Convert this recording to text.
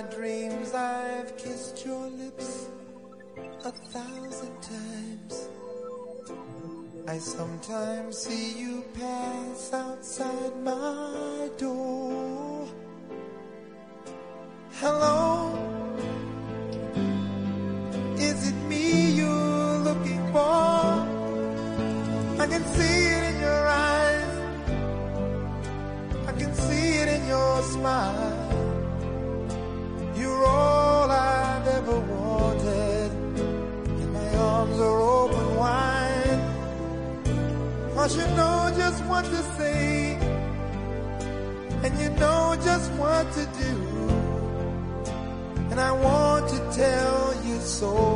dreams I've kissed your lips 1,000 times. I sometimes see you pass outside my door. Hello, is it me you're looking for? I can see it in your eyes, I can see it in your smile. You're all I've ever wanted, and my arms are open wide. 'Cause you know just what to say, and you know just what to do, and I want to tell you so.